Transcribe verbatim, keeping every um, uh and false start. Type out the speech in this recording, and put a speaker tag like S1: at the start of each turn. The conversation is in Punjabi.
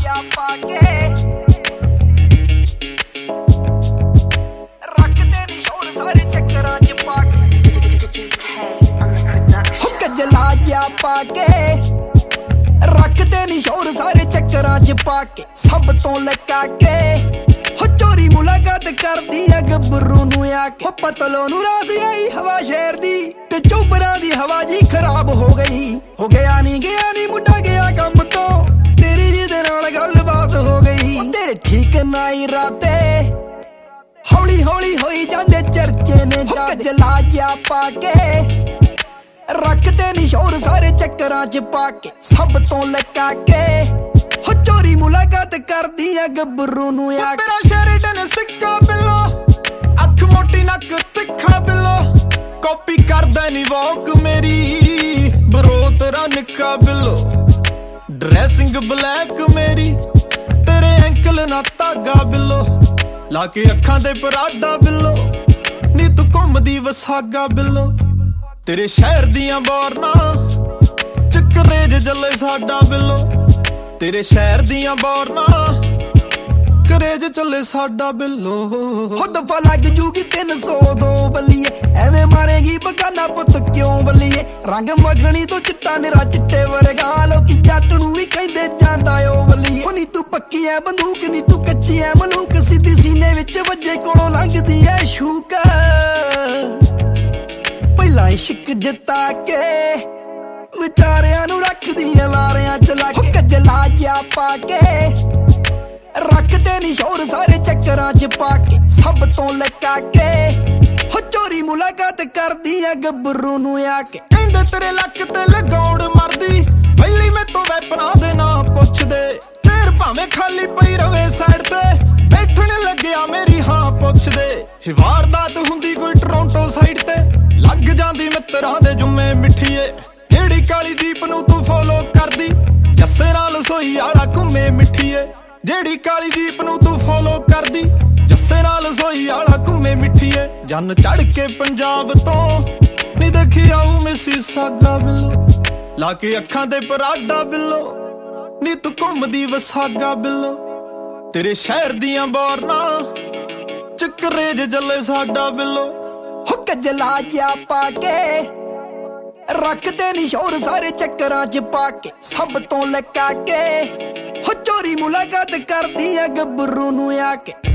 S1: ਜਿਹਾ ਪਾ ਕੇ ਰੱਖਦੇ ਨੀ ਸ਼ੋਰ ਸਾਰੇ ਚੱਕਰਾਂ ਚ ਪਾ ਕੇ ਹੋ ਕਜਲਾ ਜਿਹਾ ਪਾ ਕੇ ਰੱਖਦੇ ਨੀ ਸ਼ੋਰ ਸਾਰੇ ਚੱਕਰਾਂ ਚ ਪਾ ਕੇ ਸਭ ਤੋਂ ਲਕਾ ਕੇ ਹੋ ਚੋਰੀ ਮੁਲਾਕਾਤ ਕਰਦੀ ਆ ਗੱਭਰੂ ਨੂੰ ਆ ਕੇ ਪਤਲੋ ਨੂੰ ਰਾਸ ਆਈ ਹਵਾ ਸ਼ਹਿਰ ਦੀ ਤੇ ਚੋਬਰਾਂ ਦੀ ਹਵਾ ਜੀ ਖਰਾਬ ਹੋ ਗਈ ਹੋ ਗਿਆ ਨੀ ਗਿਆ ਨੀ ਮੁੰਡਾ ਗਿਆ ਕੰਮ ਤੋਂ ਤੇਰੀ ਜਿਹਦੇ ਨਾਲ ਗੱਲਬਾਤ ਹੋ ਗਈ ਤੇਰੇ ਠੀਕ ਨਾ ਇਰਾਦੇ ਹੌਲੀ ਹੌਲੀ ਹੋਈ ਜਾਂਦੇ ਚਰਚੇ ਨੇ ਜਲਾ ਜਿਹਾ ਪਾ ਕੇ ਰੱਖਦੇ ਨੀ ਸ਼ੋਰ ਸਾਰੇ ਚੱਕਰਾਂ ਚ ਪਾ ਕੇ ਸਭ ਤੋਂ ਲਕਾ ਕੇ ਹੋ ਚੋਰੀ ਮੁਲਾਕਾਤ ਕਰਦੀ ਆ ਗੱਭਰੂ ਨੂੰ ਆ
S2: ਤੇਰਾ ਸ਼ੈਰਡਨ ਸਿੱਕਾ ਬਿੱਲੋ ਅੱਖ ਮੋਟੀ ਨੱਕ ਤਿੱਖਾ ਬਿੱਲੋ ਕਾਪੀ ਕਰਦਾ ਨੀ ਵੌਕ ਮੇਰੀ ਬਰੋ ਤੇਰਾ ਨਿੱਕਾ ਬਿੱਲੋ ਡਰੈਸਿੰਗ ਬਲੈਕ ਮੇਰੀ ਤੇਰੇ ਐਂਕਲ ਨਾ ਧਾਗਾ ਬਿੱਲੋ ਲਾ ਕੇ ਅੱਖਾਂ ਤੇ ਪਰਾਡਾ ਬਿੱਲੋ ਨੀ ਤੂੰ ਘੁੰਮਦੀ ਵਸਾਗਾ ਬਿੱਲੋ ਤੇਰੇ ਸ਼ਹਿਰ ਦੀਆਂ ਬੋਰਨਾ ਚੱਕਰੇ ਜੇ ਚੱਲੇ ਸਾਡਾ ਬਿੱਲੋ ਤੇਰੇ ਸ਼ਹਿਰ ਦੀਆਂ ਬੋਰਨਾ ਕਰੇਜ ਚੱਲੇ ਸਾਡਾ ਬਿੱਲੋ
S1: ਹੋ ਦਫਾ ਲੱਗ ਜੂਗੀ ਤਿੰਨ ਸੌ ਦੋ ਬੱਲੀਏ ਐਵੇਂ ਮਾਰੇਗੀ ਬਗਾਨਾ ਪੁੱਤ ਕਿਉਂ ਬੱਲੀਏ ਰੰਗ ਮੱਖਣੀ ਤੋਂ ਚਿੱਟਾ ਨਿਰਾ ਚਿੱਟੇ ਵਰਗਾ ਲੋਕੀ ਜੱਟ ਨੂੰ ਵੀ ਕਹਿੰਦੇ ਜਾਂਦਾ ਓ ਬੱਲੀਏ ਨੀ ਤੂੰ ਪੱਕੀ ਐ ਬੰਦੂਕ ਨੀ ਤੂੰ ਕੱਚੀ ਐ ਮਲੂਕ ਸਿੱਧੀ ਸੀਨੇ ਵਿੱਚ ਵੱਜੇ ਕੋਲੋਂ ਲੰਘਦੀ ਐ ਸ਼ੂਕ ਪਹਿਲਾਂ ਇਸ਼ਕ ਜਿੱਤਾ ਕੇ ਵਿਚਾਰਿਆਂ ਨੂੰ ਰੱਖਦੀ ਐ ਲਾਰਿਆਂ ਚ ਲਾ ਕੇ ਕਜਲਾ ਜਿਹਾ ਪਾ ਕੇ ਰੱਖਦੇ ਨੀ ਸ਼ੋਰ ਸਾਰੇ ਚੱਕਰਾਂ ਚ ਪਾ ਕੇ ਸਭ ਤੋਂ ਲਕਾ ਕੇ ਹੋ ਚੋਰੀ ਮੁਲਾਕਾਤ ਕਰਦੀ ਆ ਗੱਭਰੂ ਨੂੰ ਆ ਕੇ
S2: ਕਹਿੰਦੇ ਤੇਰੇ ਲੱਕ ਤੇ ਲਗਾਉਣ ਮਰਦੀ ਪਹਿਲੀ ਮੈਥੋਂ ਵੈਪਨਾਂ ਦੇ ਨਾਂ ਪੁੱਛਦੇ ਫੇਰ ਭਾਵੇਂ ਖਾਲੀ ਪਈ ਰਵੇ ਸਾਈਡ ਤੇ ਬੈਠਣ ਲੱਗਿਆ ਮੇਰੀ ਹਾਂ ਪੁੱਛਦੇ ਹਿਵਾਰਦਾਤ ਹੁੰਦੀ ਕੋਈ ਟੋਰਾਂਟੋ ਸਾਈਡ ਤੇ ਲੱਗ ਜਾਂਦੀ ਮਿੱਤਰਾਂ ਦੇ ਜੁੰਮੇ ਮਿੱਠੀਏ ਜਿਹੜੀ ਕਾਲੀ ਦੀਪ ਨੂੰ ਤੂੰ ਫੋਲੋ ਕਰਦੀ ਜੱਸੇ ਨਾਲ ਸੋਈ ਆਲਾ ਘੁੰਮੇ ਮਿੱਠੀਏ ਜਿਹੜੀ ਕਾਲੀ ਦੀਪ ਨੂੰ ਤੂੰ ਫੋਲੋ ਕਰਦੀ ਜੱਸੇ ਨਾਲ ਸੋਈ ਆਲਾ ਘੁੰਮੇ ਮਿੱਠੀਏ ਜਨ ਚੜ ਕੇ ਪੰਜਾਬ ਤੋਂ ਨੀ ਦੇਖੀ ਆਊ ਮਿਸੀ ਸਾਗਾ ਬਿੱਲੋ ਲਾ ਕੇ ਅੱਖਾਂ ਤੇ ਪਰਾਡਾ ਬਿੱਲੋ ਨੀ ਤੂੰ ਘੁੰਮਦੀ ਵਸਾਗਾ ਬਿੱਲੋ ਤੇਰੇ ਸ਼ਹਿਰ ਦੀਆਂ ਬੋਰਨਾ ਚੱਕਰੇ ਜੇ ਜੱਲੇ ਸਾਡਾ ਬਿੱਲੋ
S1: ਹੋ ਕਜਲਾ ਜਿਹਾ ਪਾ ਕੇ ਰੱਖਦੇ ਨੀ ਸ਼ੋਰ ਸਾਰੇ ਚੱਕਰਾਂ ਚ ਪਾ ਕੇ ਸਭ ਤੋਂ ਲਕਾ ਕੇ ਹੋ ਚੋਰੀ ਮੁਲਾਕਾਤ ਕਰਦੀ ਆ ਗੱਭਰੂ ਨੂੰ ਆ ਕੇ